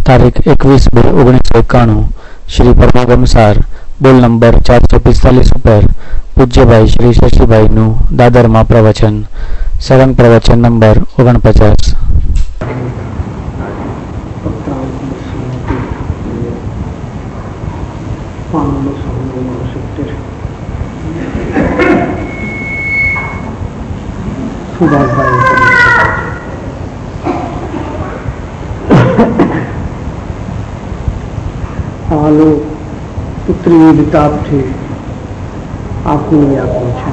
તારીખ 21/2/1991 શ્રી પરમાગમસાર બોલ નંબર 445 ઉપર પૂજ્યભાઈ શ્રી શશીભાઈનું દાદરમાં પ્રવચન. સળંગ પ્રવચન નંબર 49. હાલો પુત્રી વિતાપથી આપનું આપવું છે.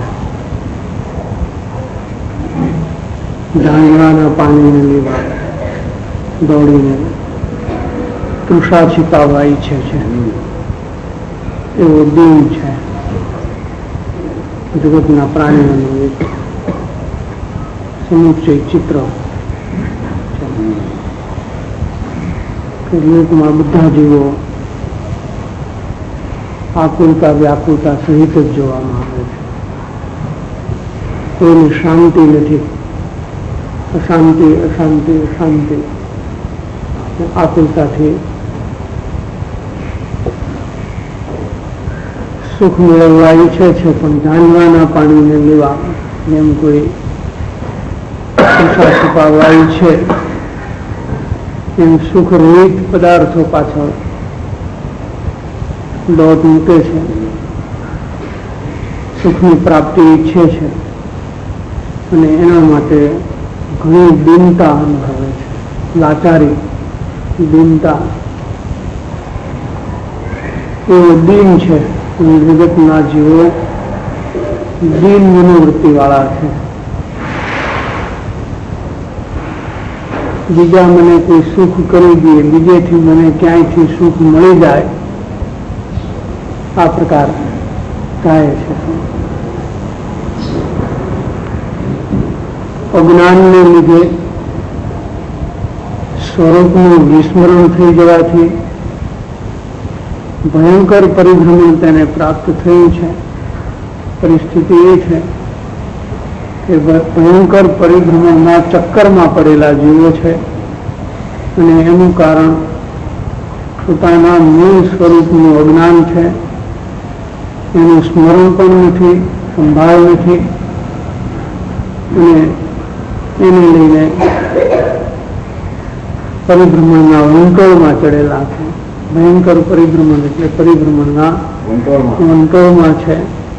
ધાંગરાના પાણીને લીધે દોડીને તૃષા છીપાવવા ઈચ્છે છે એવો દિન છે જગતના પ્રાણીઓનું એક સમુચ્ચય ચિત્ર છે. લોકમાં બધા જીવો આકુલતા વ્યાકુલતા સહિત જ જોવામાં આવે છે. કોઈને શાંતિ નથી, અશાંતિ અશાંતિ અશાંતિ આકુલતાથી સુખ મેળવવા ઈચ્છે છે, પણ જાનવાના પાણીને લેવા એમ કોઈ સુખા છુપાવવા ઈચ્છે એમ સુખ રહિત પદાર્થો પાછળ દોટ મૂકે છે, સુખની પ્રાપ્તિ ઈચ્છે છે અને એના માટે ઘણી દીનતા અનુભવે છે. લાચારી, દીનતા એવો દીન છે. જગતના જીવો દીન મનોવૃત્તિ વાળા છે. બીજા મને કોઈ સુખ કરી દે, બીજેથી મને ક્યાંયથી સુખ મળી જાય, આ પ્રકાર થાય છે. અજ્ઞાનને લીધે સ્વરૂપનું વિસ્મરણ થઈ જવાથી ભયંકર પરિભ્રમણ તેને પ્રાપ્ત થયું છે. પરિસ્થિતિ એ છે કે ભયંકર પરિભ્રમણના ચક્કરમાં પડેલા જીવો છે અને એનું કારણ પોતાના મૂળ સ્વરૂપનું અજ્ઞાન છે. એનું સ્મરણ પણ નથી, સંભાળ નથી અને એને લઈને પરિભ્રમણના વંટોળમાં ચડેલા છે. ભયંકર પરિભ્રમણ એટલે પરિભ્રમણના વંટોળમાં છે,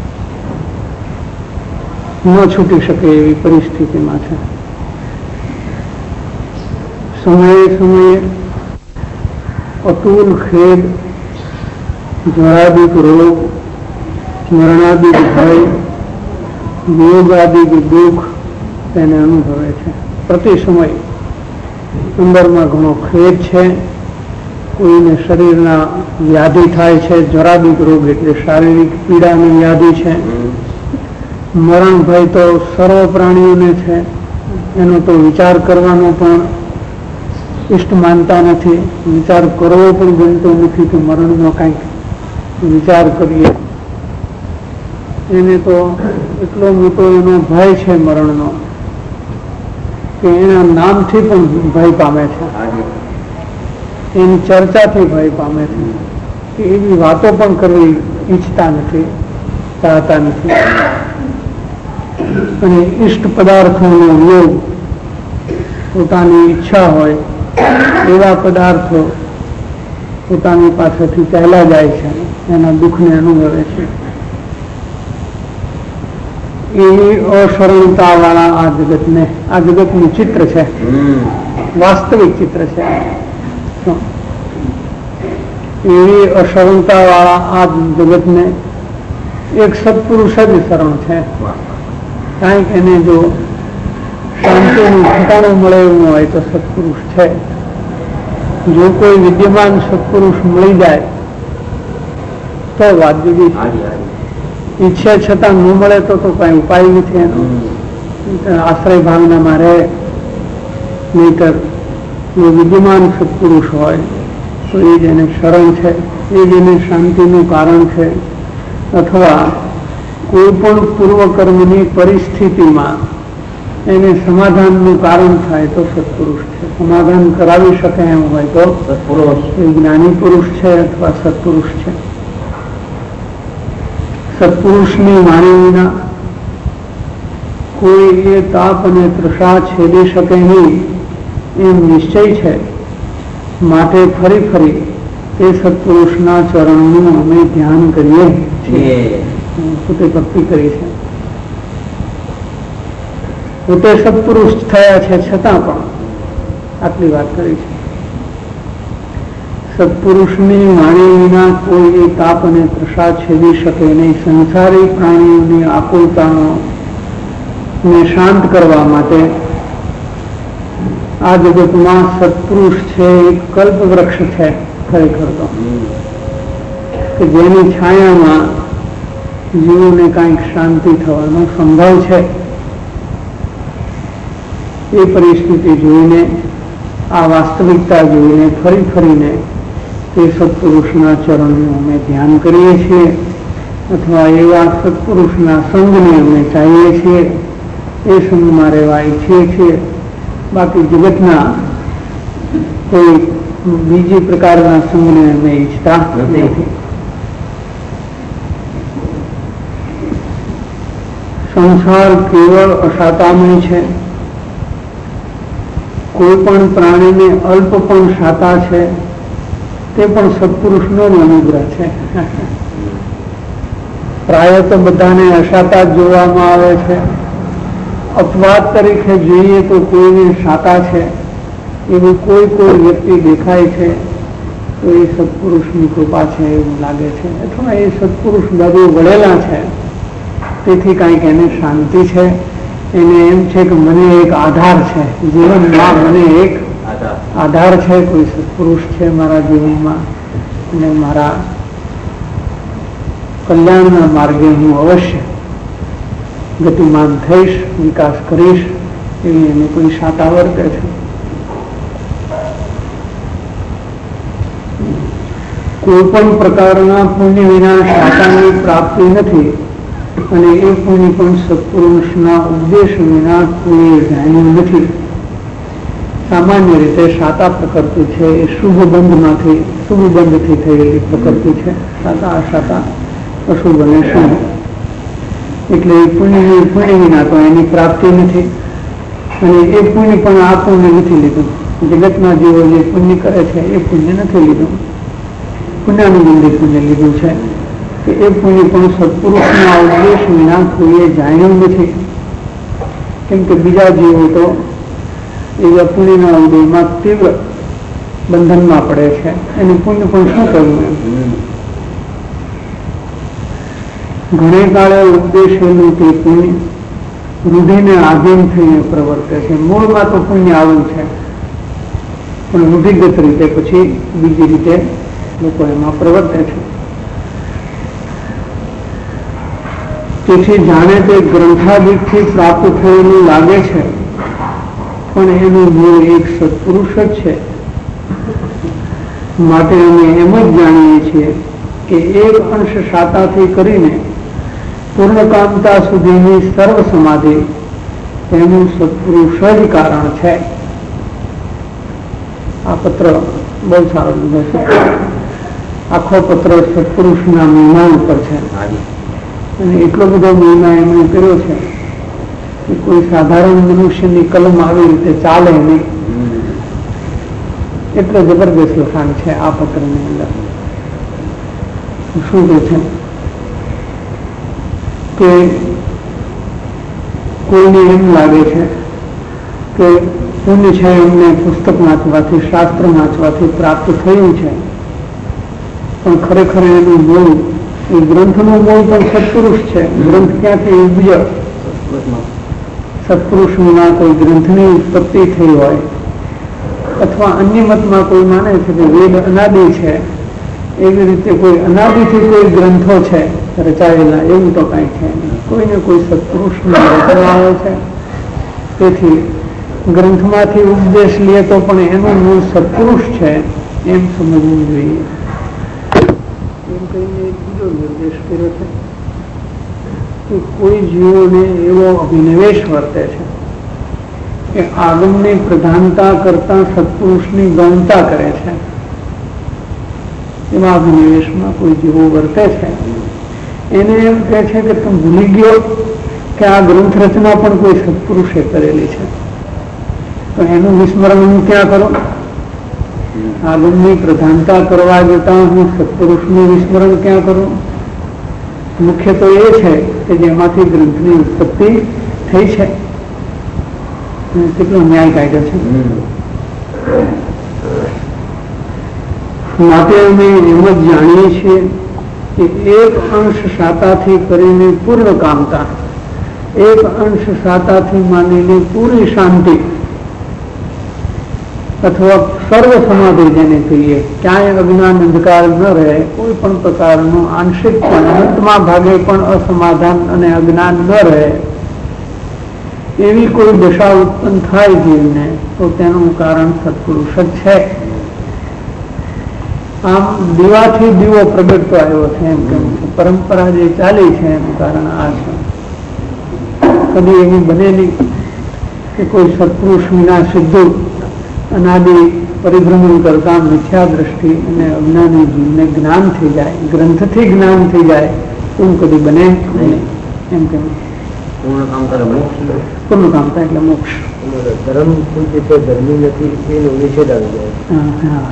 ન છૂટી શકે એવી પરિસ્થિતિમાં છે. સમયે સમયે અતુલ ખેદ, જરાદિક રોગ, સ્મરણાદિક ભય, વિયોગાદિક દુઃખ તેને અનુભવે છે. પ્રતિ સમય અંદરમાં ઘણો ખેદ છે. કોઈને શરીરના વ્યાધિ થાય છે, જરાદિક રોગ એટલે શારીરિક પીડાની વ્યાધિ છે. મરણ ભય તો સર્વ પ્રાણીઓને છે. એનો તો વિચાર કરવાનો પણ ઇષ્ટ માનતા નથી, વિચાર કરવો પણ ગમતો નથી કે મરણનો કંઈક વિચાર કરીએ. એને તો એટલો મોટો એનો ભય છે મરણનો કે એના નામથી પણ ભય પામે છે, એની ચર્ચાથી ભય પામે છે, કે એવી વાતો પણ કરવી ઈચ્છતા નથી, ચાહતા નથી. અને ઇષ્ટ પદાર્થોનો યોગ, પોતાની ઈચ્છા હોય એવા પદાર્થો પોતાની પાસેથી ચાલ્યા જાય છે, એના દુઃખને અનુભવે છે. એવી અશરણતા વાળા આ જગતનું ચિત્ર છે, વાસ્તવિક ચિત્ર છે. એવી અશરણતા વાળા આ જગતને એક સત્પુરુષ જ શરણ છે. કાંઈક એને જો શાંતિનું ઠેકાણું મળે એવું હોય તો સત્પુરુષ છે. જો કોઈ વિદ્યમાન સત્પુરુષ મળી જાય તો વાત જુદી છે. ઈચ્છા છતાં ન મળે તો કઈ ઉપાય નથી એનો. આશ્રય ભાવનામાં રહે. નહીતર જો વિદ્યમાન સત્પુરુષ હોય તો એ જ એને શરણ છે, એ જ એને શાંતિનું કારણ છે. અથવા કોઈ પણ પૂર્વકર્મની પરિસ્થિતિમાં એને સમાધાનનું કારણ થાય તો સત્પુરુષ છે. સમાધાન કરાવી શકે એમ હોય તો સત્પુરુષ, જ્ઞાની પુરુષ છે અથવા સત્પુરુષ છે. સત્પુરુષની વાણી વિના કોઈ એ તાપ અને તૃષા છેદી શકે નહીં એમ નિશ્ચય છે. માટે ફરી ફરી તે સત્પુરુષના ચરણનું અમે ધ્યાન કરીએ છીએ. પોતે ભક્તિ કરી છે, પોતે સત્પુરુષ થયા છે, છતાં પણ આટલી વાત કરી છે. સત્પુરુષની વાણી વિના કોઈ તાપ અને તૃષા છેદી શકે નહીં. સંસારી પ્રાણીઓની આકુલતાનો ને શાંત કરવા માટે આ જગતમાં સત્પુરુષ છે એક કલ્પ વૃક્ષ છે. ખરેખર તો કે જેની છાયામાં જીવોને કાંઈક શાંતિ થવાનો સંભવ છે. એ પરિસ્થિતિ જોઈને, આ વાસ્તવિકતા જોઈને ફરી ફરીને તે સત્પુરુષના ચરણનું અમે ધ્યાન કરીએ છીએ અથવા એવા સત્પુરુષના સંઘને અમે ચાહીએ છીએ, એ સંઘમાં રહેવા ઈચ્છીએ છીએ. બાકી જગતના કોઈ બીજી પ્રકારના સંઘને અમે ઈચ્છતા નથી. સંસાર કેવળ અશાતામય છે. કોઈ પણ પ્રાણીને અલ્પ પણ શાતા છે તે પણ સત્પુરુષનો જ અનુગ્રહ છે. પ્રાય તો બધાને અશાતા જોવામાં આવે છે. અપવાદ તરીકે જોઈએ તો કોઈને શાતા છે એવું કોઈ વ્યક્તિ દેખાય છે તો એ સત્પુરુષની કૃપા છે એવું લાગે છે, અથવા એ સત્પુરુષ બધું વળેલા છે તેથી કાંઈક એને શાંતિ છે. એને એમ છે કે મને એક આધાર છે જીવનમાં, મને એક આધાર છે, કોઈ સત્પુરુષ છે મારા જીવનમાં અને મારા કલ્યાણના માર્ગે હું અવશ્ય ગતિમાન થઈશ, વિકાસ કરીશ, એવી એને કોઈ શાતા વર્તે છે. કોઈ પણ પ્રકારના પુણ્ય વિના શાતાની પ્રાપ્તિ નથી અને એ પુણ્ય પણ સત્પુરુષના ઉપદેશ વિના કોઈ જાણ્યું નથી. સામાન્ય રીતે શાતા પ્રકૃતિ છે એ શુભ બંધથી થયેલી પ્રકૃતિ છે. શાતા અશાતા, અશુભ અને શુભ, એટલે એ પુણ્ય વિના તો એની પ્રાપ્તિ નથી. અને એ પુણ્ય પણ આ પુણ્ય નથી લીધું. જગતના જીવો જે પુણ્ય કરે છે એ પુણ્ય નથી લીધું, પુણ્યાનુબંધી પુણ્ય લીધું છે. કે એ પુણ્ય પણ સત્પુરુષના ઉપદેશ વિના કોઈએ જાણ્યું નથી. કેમ કે બીજા જીવો તો એવા પુણ્યના ઉદયમાં તીવ્ર બંધનમાં પડે છે. એનું પુણ્ય પણ શું કરવું એમ. ઘણે કાળે ઉપદેશેલું તે પુણ્ય રૂઢિને આધીન થઈને પ્રવર્તે છે. મૂળમાં તો પુણ્ય આવું છે પણ રૂઢિગત રીતે પછી બીજી રીતે લોકો એમાં પ્રવર્તે છે. તેથી જાણે તે ગ્રંથાદિકથી પ્રાપ્ત થયેલું લાગે છે પણ એનું મૂળ એક સત્પુરુષ જ છે. માટે અમે એમ જ જાણીએ છીએ કે એક અંશ શાતાથી કરીને પૂર્ણકામતા સુધીની સર્વ સમાધિ તેનું સત્પુરુષ જ કારણ છે. આ પત્ર બહુ સારો લીધો છે. આખો પત્ર સત્પુરુષના મહિમા ઉપર છે અને એટલો બધો મહિમા એમણે કર્યો છે કે કોઈ સાધારણ મનુષ્યની કલમ આવી રીતે ચાલે નહીં. એટલે જબરદસ્ત લખાણ છે આ પત્રની અંદર. શું કહે છે કે કોઈને એમ લાગે છે કે પુણ્ય છે એમને પુસ્તક વાંચવાથી, શાસ્ત્ર વાંચવાથી પ્રાપ્ત થયું છે, પણ ખરેખર એનું મૂળ, એ ગ્રંથનું મૂળ પણ સત્પુરુષ છે. ગ્રંથ ક્યાંથી ઉપજ્યો? સત્પુરુષ વિના કોઈ ગ્રંથની ઉત્પત્તિ થઈ હોય અથવા અન્ય મતમાં કોઈ માને છે કે વેદ અનાદિ છે, એવી રીતે કોઈ અનાદિથી કોઈ ગ્રંથો છે રચાયેલા, એવું તો કાંઈ છે નહીં. કોઈને કોઈ સત્પુરુષનો રચના આવે છે. તેથી ગ્રંથમાંથી ઉપદેશ લે તો પણ એનું મૂળ સત્પુરુષ છે એમ સમજવું જોઈએ. એમ કહીને બીજો નિર્દેશ કર્યો છે કે કોઈ જીવોને એવો અભિનિવેશ વર્તે છે એ આગમની પ્રધાનતા કરતા સત્પુરુષની ગૌણતા કરે છે. એવા અભિનિવેશમાં કોઈ જીવો વર્તે છે એને એમ કહે છે કે તું ભૂલી ગયો કે આ ગ્રંથ રચના પણ કોઈ સત્પુરુષે કરેલી છે, તો એનું વિસ્મરણ હું ક્યાં કરું? આગમની પ્રધાનતા કરવા જતા હું સત્પુરુષનું વિસ્મરણ ક્યાં કરું? મુખ્ય તો એ છે કે જેમાંથી ગ્રંથની ઉત્પત્તિ થઈ છે. કેટલો ન્યાય કાયદો છે. માટે અમે એમ જ જાણીએ છીએ કે એક અંશ શાતાથી કરીને પૂર્ણ કામતા, એક અંશ શાતાથી માનીને પૂરી શાંતિ અથવા સર્વ સમાધિ જેને કહીએ, ક્યાંય અજ્ઞાન અંધકાર ન રહે, કોઈ પણ પ્રકારનું આંશિક પણ અંતમાં ભાગે પણ અસમાધાન અને અજ્ઞાન ન રહે, એવી કોઈ દશા ઉત્પન્ન થાય જીવને તો તેનું કારણ સત્પુરુષ જ છે. આમ દીવાથી દીવો પ્રગટતો આવ્યો છે એમ કે પરંપરા જે ચાલી છે એનું કારણ આ છે. કદી એવી બને નહીં કે કોઈ સત્પુરુષ વિના સીધું અનાદિ પરિભ્રમણ કરતા મિથ્યા દ્રષ્ટિ અને અજ્ઞાની જીવને જ્ઞાન થઈ જાય, ગ્રંથથી જ્ઞાન થઈ જાય, એવું કદી બને નહીં એમ કે પૂર્ણ કામતા એટલે મોક્ષ. ધર્મ જે છે ધર્મી નથી એનો નિષેધ આવી જાય.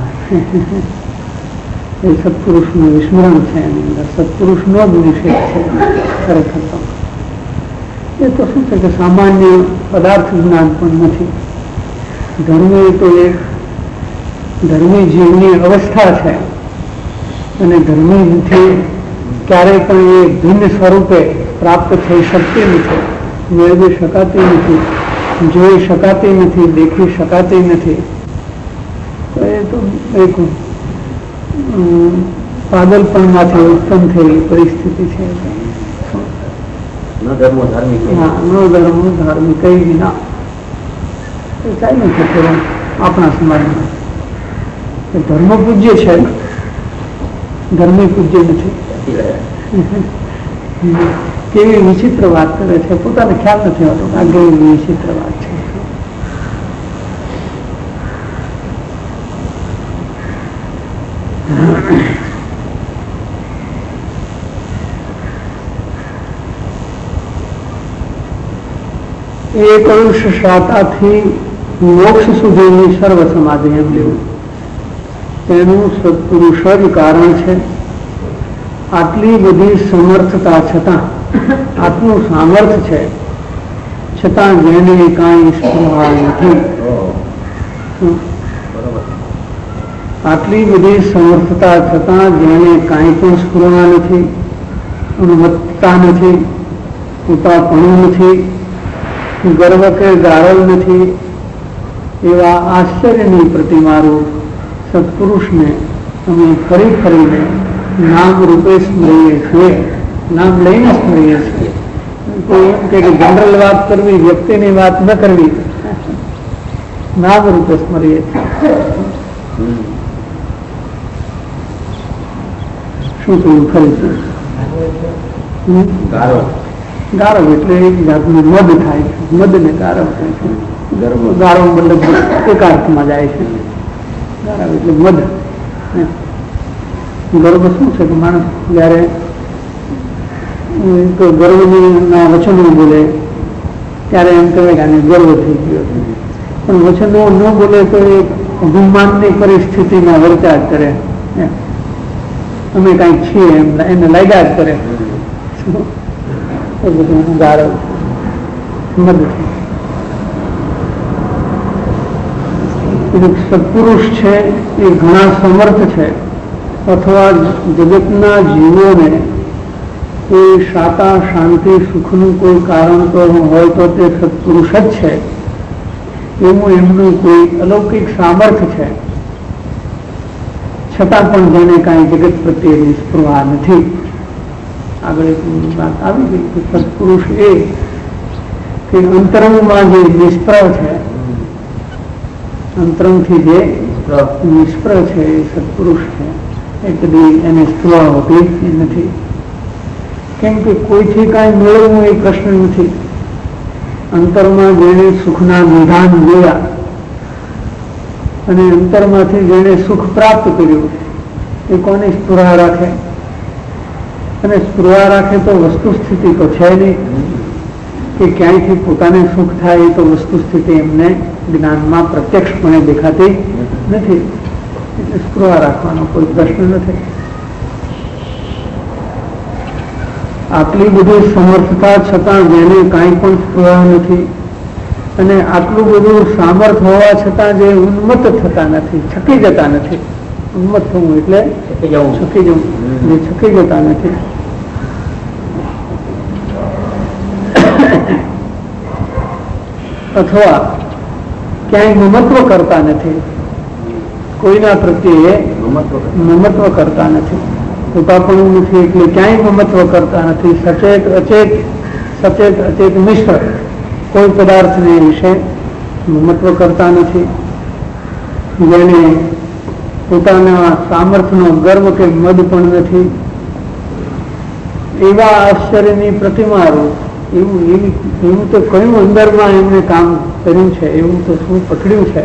એ સત્પુરુષનું વિસ્મરણ છે, એની અંદર સત્પુરુષનો જ નિષેધ છે ખરેખર. તો એ તો શું છે કે સામાન્ય પદાર્થ જ્ઞાન પણ નથી. ધર્મ એ તો એક ધર્મી જીવની અવસ્થા છે અને ધર્મીથી ક્યારેય પણ એ ભિન્ન સ્વરૂપે પ્રાપ્ત થઈ શકતી નથી, મેળવી શકાતી નથી, જોઈ શકાતી નથી, દેખી શકાતી નથી. તો એ તો એક પાગલપણમાંથી ઉત્પન્ન થયેલી પરિસ્થિતિ છે. ન ધર્મો ધાર્મિક કઈ વિના એ ચાલ્યું છે આપણા સમાજમાં. ધર્મ પૂજ્ય છે, ધર્મી પૂજ્ય નથી. કેવી વિચિત્ર વાત કરે છે, પોતાને ખ્યાલ નથી હોતો આ કેવી વિચિત્ર વાત છે. એક અંશ શાતાથી મોક્ષ સુધીની સર્વ સમાધિ એમ લેવું, તેનું સત્પુરુષ જ કારણ છે. આટલી બધી સમર્થતા છતાં, આટલું સામર્થ્ય છે છતાં જેને કાંઈ સ્પૃહા નથી, આટલી બધી સમર્થતા છતાં જેને કાંઈ પણ સ્પૃહા નથી, અનુમતતા નથી, ઉતાપણું નથી, ગર્વ કે ગાળવ નથી, એવા આશ્ચર્યની પ્રતિમારૂપ સત્પુરુષને અમે ફરી ફરીને નામ રૂપે સ્મરીએ છીએ, નામ લઈને સ્મરીએ છીએ. કોઈ એમ કે જનરલ વાત કરવી, વ્યક્તિની વાત ન કરવી, નામ રૂપે સ્મરીએ છીએ. શું કહ્યું ફરી? ગારવ એટલે એક જાતનું મદ થાય છે, મદને ગારવ થાય છે. ગારવ મતલબ એક અર્થમાં જાય છે. ગારવ એટલે મદ. ગર્વ શું છે કે માણસ જયારે ગર્વના વચનો બોલે ત્યારે એમ કહેવાય કે આને ગર્વ થઈ ગયો, પણ વચનો ન બોલે તો એ અભિમાનની પરિસ્થિતિમાં વર્તા જ કરે, અમે કઈક છીએ એમ એને લાગ્યા જ કરે. એ બધું ગારવ મદ છે. સત્પુરુષ છે એ ઘણા સમર્થ છે, અથવા જગતના જીવોને કોઈ શાતા શાંતિ સુખનું કોઈ કારણ તો હોય તો તે સત્પુરુષ જ છે, એવું એમનું કોઈ અલૌકિક સામર્થ્ય છે. છતાં પણ જેને કાંઈ જગત પ્રત્યેની સ્પૃહા નથી. આગળ એક વાત આવી ગઈ કે સત્પુરુષ એ કે અંતરંગમાં જે નિષ્પ્રહ છે, અંતરંગથી જે નિષ્પ્રહ છે એ સત્પુરુષ છે. એ કદી એને સ્પૃહા હોતી નથી. કેમ કે કોઈથી કાંઈ મેળવવું એ પ્રશ્ન નથી. અંતરમાં જેણે સુખના નિધાન જોયા અને અંતરમાંથી જેણે સુખ પ્રાપ્ત કર્યું એ કોને સ્પૃહા રાખે? અને સ્પૃહા રાખે તો વસ્તુ સ્થિતિ તો છે નહીં કે ક્યાંયથી પોતાને સુખ થાય એ તો વસ્તુ સ્થિતિ એમને જ્ઞાનમાં પ્રત્યક્ષપણે દેખાતી નથી. એટલે સ્પૃહા રાખવાનો કોઈ પ્રશ્ન નથી. આટલી બધી સમર્થતા છતાં જેને કાંઈ પણ સ્પૃહા નથી અને આટલું બધું સામર્થ હોવા છતાં જે ઉન્મત્ત થતા નથી, છકી જતા નથી. ઉન્મત્ત થવું એટલે છકી જવું, જે છકી જતા નથી. અથવા ક્યાંય મમત્વ કરતા નથી, કોઈના પ્રત્યે મમત્વ કરતા નથી, પોતાપણું નથી એટલે ક્યાંય મમત્વ કરતા નથી. સચેત અચેત, સચેત અચેત મિશ્ર કોઈ પદાર્થને વિશે મમત્વ કરતા નથી. જેને પોતાના સામર્થ્યનો ગર્વ કે મદ પણ નથી. એવા આશ્ચર્યની પ્રતિમારૂપ એવું તો કયું અંદરમાં એમને કામ કર્યું છે, એવું તો શું પકડ્યું છે,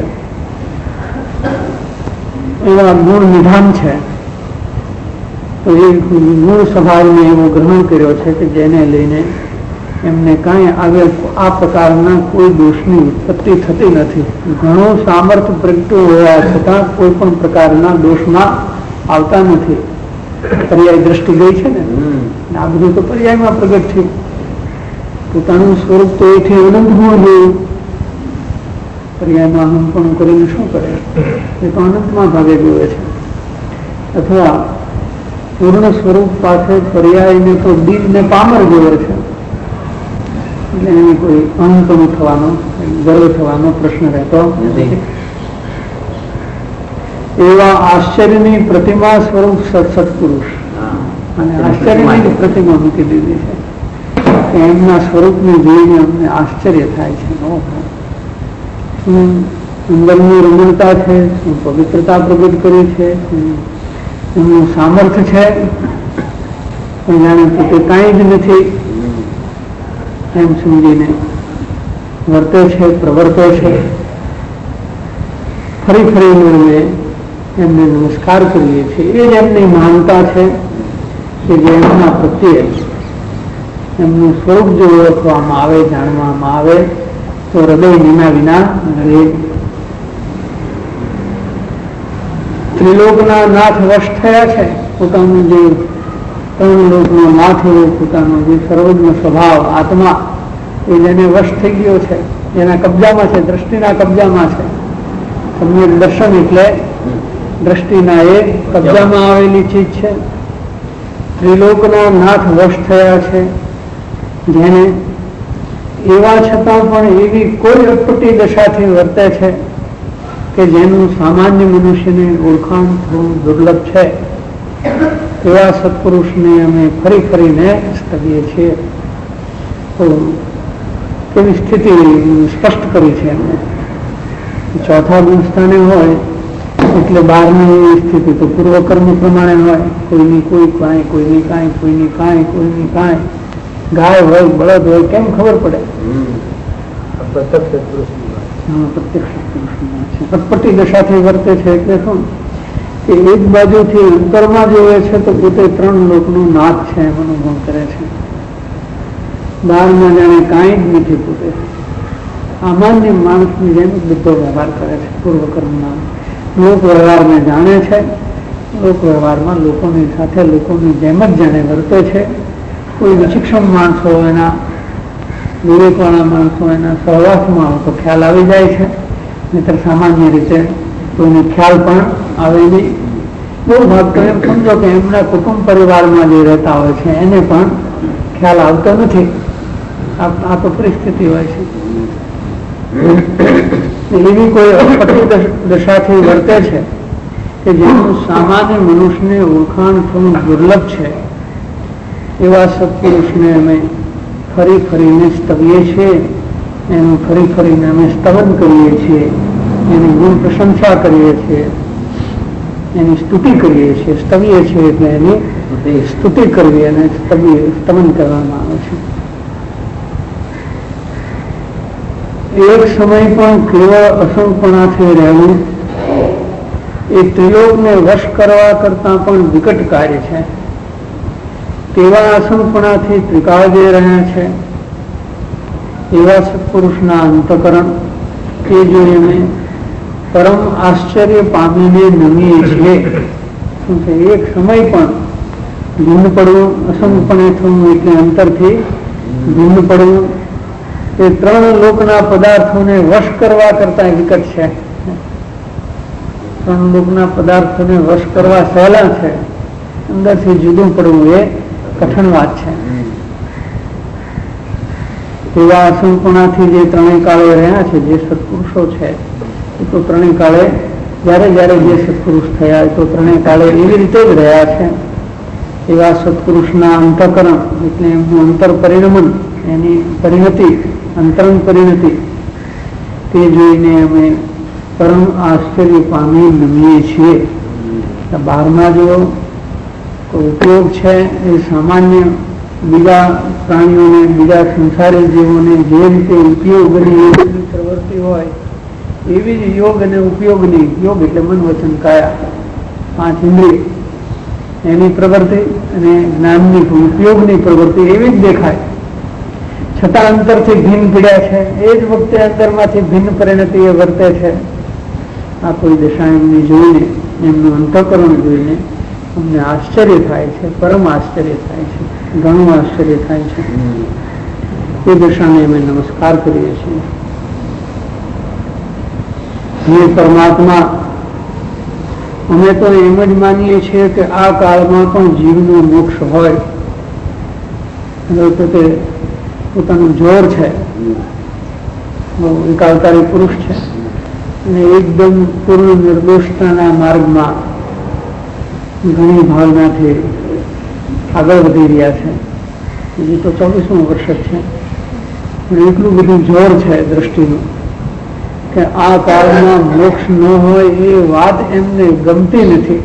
એવા ગુણ નિધાન છે. તો એ ગુણ સ્વભાવને એવો ગ્રહણ કર્યો છે કે જેને લઈને એમને કાંઈ આગળ આ પ્રકારના કોઈ દોષની ઉત્પત્તિ થતી નથી. ઘણું સામર્થ્ય પ્રગટ્યું હોવા છતાં કોઈ પણ પ્રકારના દોષમાં આવતા નથી. પર્યાય દ્રષ્ટિ ગઈ છે ને, આ બધું તો પર્યાયમાં પ્રગટ થયું. પોતાનું સ્વરૂપ તો એથી અનંત ગુણ જોયું. પર્યાયમાં અહંપણું કરીને શું કરે? એ તો અનંતમાં ભાગે જોવે છે. અથવા પૂર્ણ સ્વરૂપ પાસે પર્યાયને તો દીન ને પામર જોવે છે. એટલે એને કોઈ અહંપણું થવાનો, ગર્વ થવાનો પ્રશ્ન રહેતો નથી. એવા આશ્ચર્યની પ્રતિમા સ્વરૂપ સત્પુરુષ અને આશ્ચર્યની પ્રતિમા મૂકી દીધી છે કે એમના સ્વરૂપને જોઈને અમને આશ્ચર્ય થાય છે. શું અંદરની રમણતા છે, શું પવિત્રતા પ્રગટ કરી છે, એમનું સામર્થ્ય છે, પણ જાણે પોતે કાંઈ જ નથી એમ સમજીને વર્તે છે, પ્રવર્તે છે. ફરી ફરી એમને નમસ્કાર કરીએ છીએ. એ જ એમની મહાનતા છે કે જે એમના પ્રત્યે એમનું સ્વરૂપ જો ઓળખવામાં આવે, જાણવામાં આવે તો હૃદય વિના વિના રહે. ત્રિલોકના નાથ વશ થયા છે. પોતાનું જે ત્રણ લોકનો નાથ એવો પોતાનો જે સર્વજ્ઞ સ્વભાવ આત્મા એ જેને વશ થઈ ગયો છે, એના કબજામાં છે, દ્રષ્ટિના કબજામાં છે. સમ્યક દર્શન એટલે દ્રષ્ટિના એ કબજામાં આવેલી ચીજ છે. ત્રિલોકના નાથ વશ થયા છે જેને એવા છતાં પણ એવી કોઈ અટપટી દશાથી વર્તે છે કે જેનું સામાન્ય મનુષ્યને ઓળખાણ થોડું દુર્લભ છે. એવા સત્પુરુષને અમે ફરી ફરીને સ્તવીએ છીએ. તો કેવી સ્થિતિ સ્પષ્ટ કરી છે એમને. ચોથા ગુણસ્થાને હોય એટલે 12ની સ્થિતિ તો પૂર્વકર્મ પ્રમાણે હોય. કોઈની કોઈ કાંઈ, કોઈની કાંઈ, કોઈની કાંઈ, કોઈની કાંઈ. ગાય હોય, બળદ હોય, કેમ ખબર પડે? પ્રત્યક્ષ સત્પુરુષ અટપટી દશાથી વર્તે છે એટલે શું કે એક બાજુથી અંતરમાં જોવે છે તો પોતે ત્રણ લોકનો નાથ છે એમ અનુભવ કરે છે. બહારમાં જાણે કાંઈ જ નથી. પોતે સામાન્ય માણસની જેમ બધો વ્યવહાર કરે છે. પૂર્વકર્મના લોક વ્યવહારને જાણે છે. લોક વ્યવહારમાં લોકોની સાથે લોકોની જેમ જ જાણે વર્તે છે. કોઈ વિચિક્ષણ માણસો, એના વિવેકવાળા માણસો એના સહવાસમાં તો ખ્યાલ આવી જાય છે, નહીતર સામાન્ય રીતે કોઈને ખ્યાલ પણ આવે નહીં. બહુ ભાગ તો એમ સમજો કે એમના કુટુંબ પરિવારમાં જે રહેતા હોય છે એને પણ ખ્યાલ આવતો નથી. આ તો પરિસ્થિતિ હોય છે. એવી કોઈ અટપટી દશાથી વર્તે છે કે જેનું સામાન્ય મનુષ્યને ઓળખાણ થોડું દુર્લભ છે. એવા સત્પુરુષને અમે ફરી ફરીને સ્તવીએ છીએ. એનું ફરી ફરીને અમે સ્તવન કરીએ છીએ. એની ગુણ પ્રશંસા કરીએ છીએ, એની સ્તુતિ કરીએ છીએ. સ્તવીએ છીએ એટલે એની સ્તુતિ કરવી અને સ્તવન કરવામાં આવે છે. એક સમય પણ કેવળ અસંગપણાથી રહેવું એ ત્રિલોકને વશ કરવા કરતા પણ વિકટ કાર્ય છે. તેવા અસંગપણાથી ત્રિકાળજય રહ્યા છે. એવા સત્પુરુષના અંતકરણ કે જો એમને પરમ આશ્ચર્ય પામીને નમીએ છીએ. શું છે? એક સમય પણ ભિન્ન પડવું, અસંગપણે થવું એટલે અંતરથી ભિન્ન પડવું એ ત્રણ લોકના પદાર્થોને વશ કરવા કરતા વિકટ છે. ત્રણ લોકના પદાર્થોને વશ કરવા સહેલા છે, અંદરથી જુદું પડવું એ કઠણ વાત છે. તેવા અસંપૂર્ણથી જે ત્રણેય કાળે રહ્યા છે, જે સત્પુરુષો છે, એ તો ત્રણેય કાળે જ્યારે જ્યારે જે સત્પુરુષ થયા એ તો ત્રણેય કાળે એવી રીતે જ રહ્યા છે. એવા સત્પુરુષના અંતકરણ એટલે એમનું અંતર પરિણમન, એની પરિણતિ, અંતરંગ પરિણતિ, તે જોઈને અમે પરમ આશ્ચર્ય પામી નમીએ છીએ. બહારમાં જો ઉપયોગ છે એ સામાન્ય બીજા પ્રાણીઓને, બીજા સંસારી જીવોને જે રીતે ઉપયોગની પ્રવૃત્તિ હોય એવી જ યોગ અને ઉપયોગની, યોગ એટલે મન વચન કાયા, 5 ઇન્દ્રિય, એની પ્રવૃત્તિ અને જ્ઞાનની ઉપયોગની પ્રવૃત્તિ એવી જ દેખાય. છતાં અંતરથી ભિન્ન પીડ્યા છે. એ જ વખતે અંતરમાંથી ભિન્ન પરિણતિ એ વર્તે છે. આ કોઈ દશા એમની જોઈને, એમનું અંતઃકરણ જોઈને અમને આશ્ચર્ય થાય છે, પરમ આશ્ચર્ય થાય છે, ઘણું આશ્ચર્ય થાય છે. એ દશાને અમે નમસ્કાર કરીએ છીએ. હે પરમાત્મા, અમે તો એમ જ માનીએ છીએ કે આ કાળમાં પણ જીવનો મોક્ષ હોય. તો તે પોતાનું જોર છે, એક અવતારી પુરુષ છે અને એકદમ પૂર્ણ નિર્દોષતાના માર્ગમાં ઘણી ભાવનાથી આગળ વધી રહ્યા છે. હજી તો 24મું વર્ષ છે, પણ એટલું બધું જોર છે દ્રષ્ટિનું કે આ કાળમાં મોક્ષ ન હોય એ વાત એમને ગમતી નથી.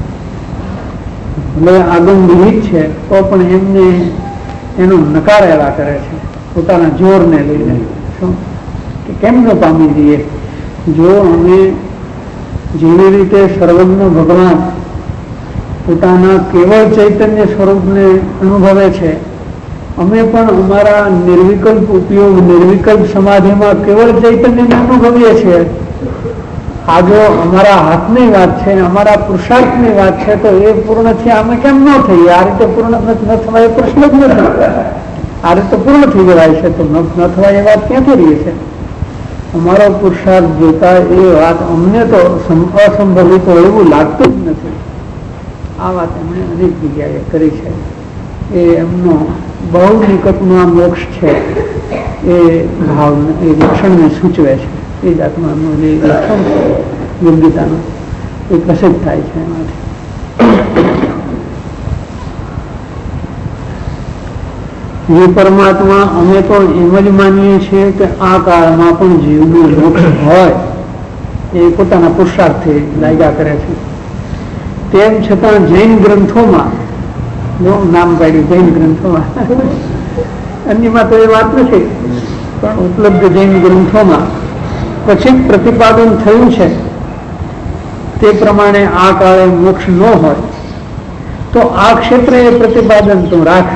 ભલે આગમ વિહિત છે તો પણ એમને એનો નકાર એવા કરે છે પોતાના જોરને લઈને. શું કે કેમ ન પામી જઈએ? જો અમે જેવી રીતે સર્વજ્ઞ ભગવાન પોતાના કેવળ ચૈતન્ય સ્વરૂપને અનુભવે છે, અમે પણ અમારા નિર્વિકલ્પ ઉપયોગ, નિર્વિકલ્પ સમાધિમાં કેવળ ચૈતન્યને અનુભવીએ છીએ. આ જો અમારા હાથની વાત છે, અમારા પુરુષાર્થની વાત છે, તો એ પૂર્ણ છે અમે કેમ ન થઈએ? આ રીતે પૂર્ણ ન થવાય એ પ્રશ્ન જ નથી. આ રીતે પૂર્ણ થઈ જવાય છે તો ન થવાય એ વાત ક્યાંથી રહી છે? અમારો પુરુષાર્થ જોતા એ વાત અમને તો અસંભવિત એવું લાગતું જ નથી. આ વાત એમણે અનેક જગ્યાએ કરી છે. એ એમનો બહુ નિકટનો મોક્ષ છે એ ભાવ, એ લક્ષણને સૂચવે છે. એ જાતનું એમનું જે લક્ષણ છે યોગ્યતાનું, એ પ્રસિદ્ધ થાય છે એમાંથી. જે પરમાત્મા, અમે તો એમ જ માનીએ છીએ કે આ કાળમાં પણ જીવનું મોક્ષ હોય એ પોતાના પુરુષાર્થથી લાગ્યા કરે છે. તેમ છતાં જૈન ગ્રંથોમાં, જો નામ પાડ્યું જૈન ગ્રંથોમાં, અન્યમાં તો એ વાત નથી, પણ ઉપલબ્ધ જૈન ગ્રંથોમાં પછી પ્રતિપાદન થયું છે તે પ્રમાણે આ કાળે મોક્ષ ન હોય તો આ ક્ષેત્રે એ પ્રતિપાદન તો રાખ.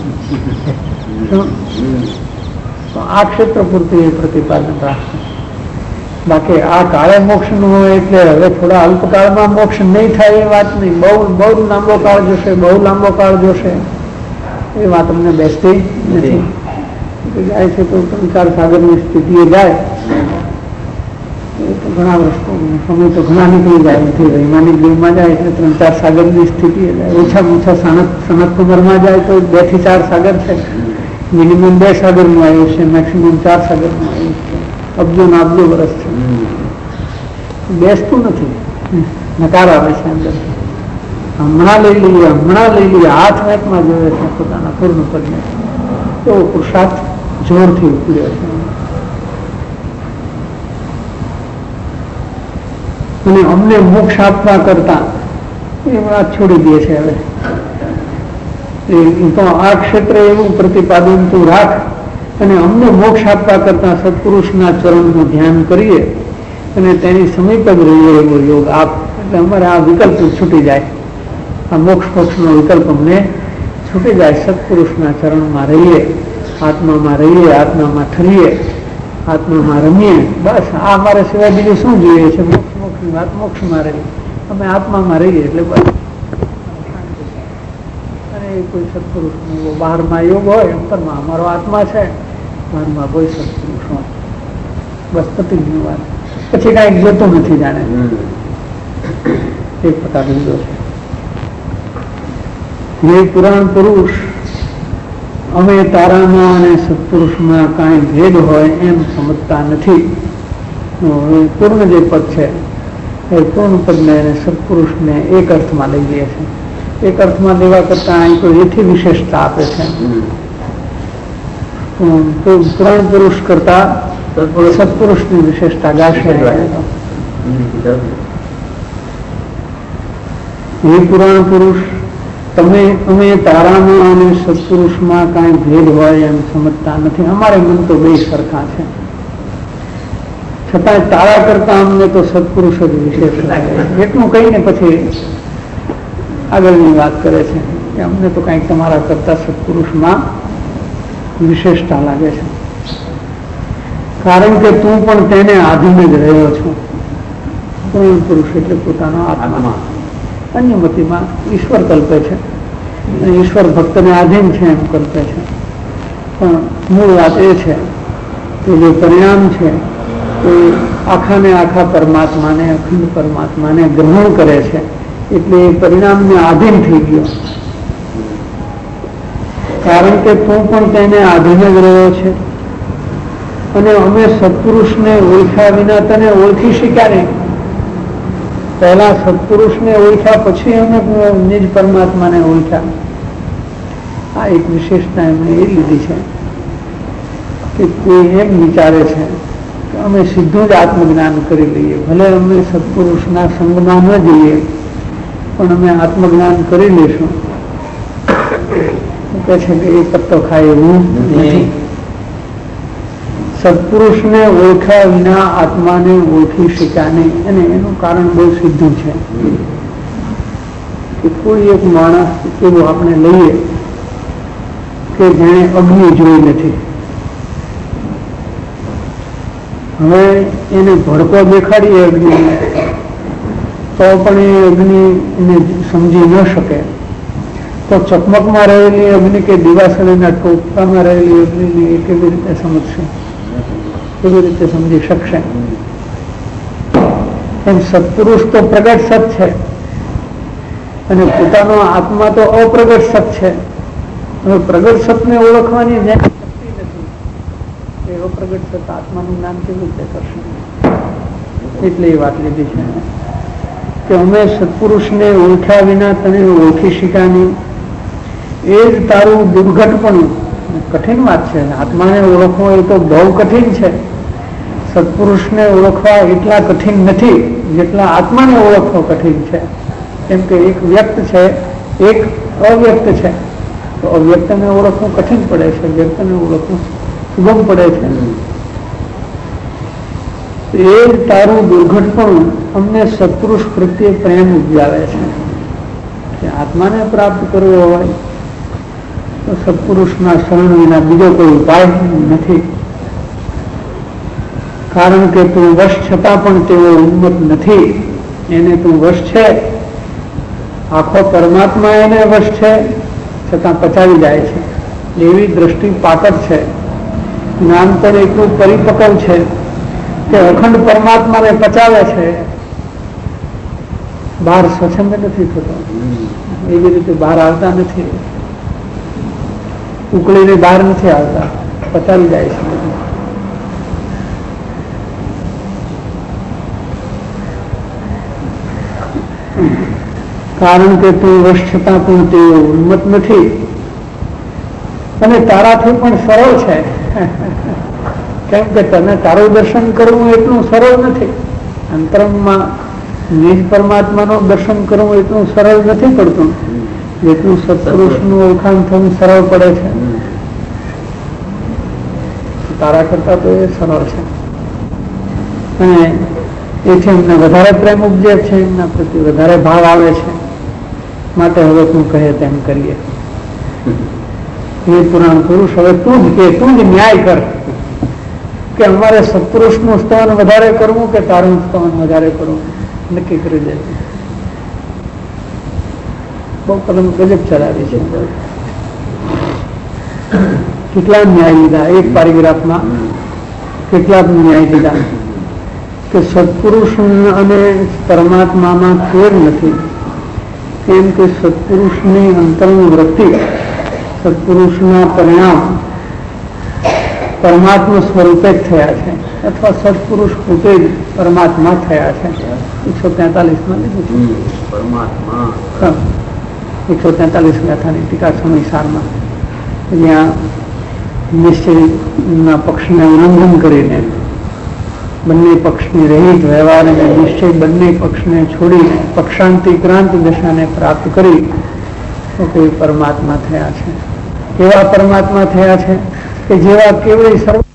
આ ક્ષેત્ર પૂરતું એ પ્રતિપાદન રાખશે. બાકી આ કાળે મોક્ષ નું હોય એટલે હવે થોડા અલ્પકાળમાં મોક્ષ નહીં થાય એ વાત નહીં. બહુ લાંબો કાળ જોશે, બહુ લાંબો કાળ જોશે એ વાત અમને બેસતી નથી. જાય છે તો 3-4 સાગરની સ્થિતિએ જાય તો ઘણા વર્ષો સમય તો ઘણા નીકળી જાય નથી. વૈમાનિક દેવમાં જાય એટલે 3-4 સાગરની સ્થિતિએ જાય. ઓછામાં ઓછા સનત કુમારમાં જાય તો 2 થી 4 સાગર છે. મિનિમમ 2 સાગરનું આવ્યું છે, મેક્સિમમ 4 સાગરનું આવ્યું છે. અબજો ને અબજો વર્ષ છે. બેસતું નથી, નકાર આવે છે અંદર. હમણાં લઈ લઈએ, હાથ વાંકમાં જોવે છે પોતાના પૂર્ણ પદને. એવો પુરુષાર્થ જોરથી ઉપડ્યો છે. અને અમને મોક્ષ આપવા કરતા એ વાત છોડી દે છે. હવે તો આ ક્ષેત્રે એવું પ્રતિપાદન તું રાખ અને અમને મોક્ષ આપવા કરતા સત્પુરુષના ચરણનું ધ્યાન કરીએ અને તેની સમીપ જ રહીએ એવો યોગ આપ, એટલે અમારે આ વિકલ્પ છૂટી જાય, આ મોક્ષનો વિકલ્પ અમને છૂટી જાય. સત્પુરુષના ચરણમાં રહીએ, આત્મામાં રહીએ, આત્મામાં ઠરીએ, આત્મામાં રમીએ. બસ આ અમારે સિવાય બીજું શું જોઈએ છે? મોક્ષની વાત મોક્ષમાં રહીએ, અમે આત્મામાં રહીએ એટલે બસ. અને કોઈ સત્પુરુષનો એવો બહારમાં યોગ હોય, અંતરમાં અમારો આત્મા છે, બહારમાં કોઈ સત્પુરુષ હોય, બસ પતિની વાત. પછી કાંઈ જોતું નથી જાણે. એક પ્રકાર લીધો છે. હે પુરાણ પુરુષ, અમે તારામાં અને સત્પુરુષમાં કાંઈ ભેદ હોય એમ સમજતા નથી. પૂર્ણ જે પદ છે એ પૂર્ણ પદને અને સત્પુરુષને એક અર્થમાં લઈ લઈએ છીએ. એક અર્થમાં લેવા કરતા અહીં કોઈ એથી વિશેષતા આપે છે. પુરાણ પુરુષ કરતા સત્પુરુષની વિશેષતા ગાશે. હે પુરાણ પુરુષ, અમે તારામાં અને સત્પુરુષમાં કાંઈ ભેદ હોય એમ સમજતા નથી. અમારે મન તો બે સરખા છે, છતાં તારા કરતા અમને તો સત્પુરુષ જ વિશેષ લાગે. એટલું કહીને પછી આગળની વાત કરે છે કે અમને તો કાંઈક તમારા કરતા સત્પુરુષમાં વિશેષતા લાગે છે, કારણ કે તું પણ તેને આધીન જ રહ્યો છો. પુરુષ એટલે પોતાનો આત્મા. અન્ય મતીમાં ઈશ્વર કલ્પે છે, ઈશ્વર ભક્તને આધીન છે એમ કલ્પે છે. પણ મૂળ વાત એ છે કે જે પરિણામ છે એ આખાને આખા પરમાત્માને, અખંડ પરમાત્માને ગ્રહણ કરે છે, એટલે એ પરિણામને આધીન થઈ ગયો. કારણ કે તું પણ તેને આધીન જ રહ્યો છે અને અમે સત્પુરુષને ઓળખ્યા વિના તને ઓળખી શક્યા નહીં. પહેલા સત્પુરુષને ઓળખ્યા, પછી અમે નિજ પરમાત્માને ઓળખ્યા. આ એક વિશેષતા એમણે એ લીધી છે કે કોઈ એમ વિચારે છે કે અમે સીધું જ આત્મજ્ઞાન કરી લઈએ, ભલે અમે સત્પુરુષના સંગમાં ન જઈએ પણ અમે આત્મજ્ઞાન કરી લઈશું. કહે છે કે એ પત્તો ખાય એવું નથી. સત્પુરુષને ઓળખ્યા વિના આત્માને ઓળખી શક્યા નહીં. અને એનું કારણ બહુ સીધું છે કે કોઈ એક માણસ એવું આપણે લઈએ કે જેણે અગ્નિ જોઈ નથી. હવે એને ભડકો દેખાડીએ અગ્નિને તો પણ એ અગ્નિ એને સમજી ન શકે. તો ચકમકમાં રહેલી અગ્નિ કે દિવાસળીના ટોપકામાં રહેલી અગ્નિને એ કેવી રીતે સમજશે, કેવી રીતે સમજી શકશે? એમ સત્પુરુષ તો પ્રગટ સત છે અને પોતાનો આત્મા તો અપ્રગટ સત છે. હવે પ્રગટ સતને ઓળખવાની જેમ શક્તિ નથી એ અપ્રગટ સત આત્માનું જ્ઞાન કેવી રીતે કરશે? એટલે એ વાત લીધી છે કે અમે સત્પુરુષને ઓળખ્યા વિના તને ઓળખી શક્યા નહીં. એ જ તારું દુર્ઘટપણું. કઠિન વાત છે. આત્માને ઓળખવો એ તો બહુ કઠિન છે. સત્પુરુષને ઓળખવા એટલા કઠિન નથી જેટલા આત્માને ઓળખવો કઠિન છે. કેમ કે એક વ્યક્ત છે, એક અવ્યક્ત છે. તો અવ્યક્તને ઓળખવું કઠિન પડે છે, વ્યક્તને ઓળખવું સુગમ પડે છે. એ તારું દુર્ઘટપણું અમને સત્પુરુષ પ્રત્યે પ્રેમ ઉપજાવે છે કે આત્માને પ્રાપ્ત કરવો હોય તો સત્પુરુષના શરણ વિના બીજો કોઈ ઉપાય નથી. કારણ કે તું વશ છતાં પણ તેઓ ઉન્મત નથી. એને તું વશ છે, આખો પરમાત્મા એને વશ છે, છતાં પચાવી જાય છે. એવી દ્રષ્ટિ પાકટ છે. જ્ઞાન પણ એટલું પરિપક્વ છે કે અખંડ પરમાત્માને પચાવે છે. બહાર સ્વચ્છંદ નથી થતો, એવી રીતે બહાર આવતા નથી, ઉકળીને બહાર નથી આવતા, પચાવી જાય છે. કારણ કે તું વશ છતાં પણ તે ઉન્મત નથી અને તારાથી પણ સરળ છે. કેમ કે તને તારું દર્શન કરવું એટલું સરળ નથી. અંતરંગમાં નિજ પરમાત્માનું દર્શન કરવું એટલું સરળ નથી પડતું જેટલું સત્પુરુષનું ઓળખાણ થવું સરળ પડે છે. તારા કરતા તો એ સરળ છે અને એથી એમને વધારે પ્રેમ ઉપજે છે, એમના પ્રત્યે વધારે ભાવ આવે છે. માટે હવે તું કહે તેમ કરીએ. હે પુરાણ પુરુષ, હવે તું જ કે, તું જ ન્યાય કર કે અમારે સત્પુરુષનું સ્તવન વધારે કરવું કે તારું સ્તવન વધારે કરવું, નક્કી કરી દે. બહુ કલમ ગજબ ચલાવી છે. કેટલા ન્યાય લીધા એક પેરેગ્રાફમાં, કેટલાક ન્યાય લીધા કે સત્પુરુષ અને પરમાત્મામાં ફેર નથી, કેમ કે સત્પુરુષની અંતરની વૃત્તિ, સત્પુરુષના પરિણામ પરમાત્મા સ્વરૂપે જ થયા છે, અથવા સત્પુરુષ પોતે જ પરમાત્મા થયા છે. 143માં લીધું પરમાત્મા, 143 ગાથાની ટીકા સમયસારમાં, જ્યાં નિશ્ચયના પક્ષને ઉલ્લંઘન કરીને બંને પક્ષની રહિત વ્યવહાર અને નિશ્ચય બંને પક્ષને છોડીને પક્ષાંતિક્રાંત દશાને પ્રાપ્ત કરી તો તે પરમાત્મા થયા છે. કેવા પરમાત્મા થયા છે કે જેવા કેવળ સર્વ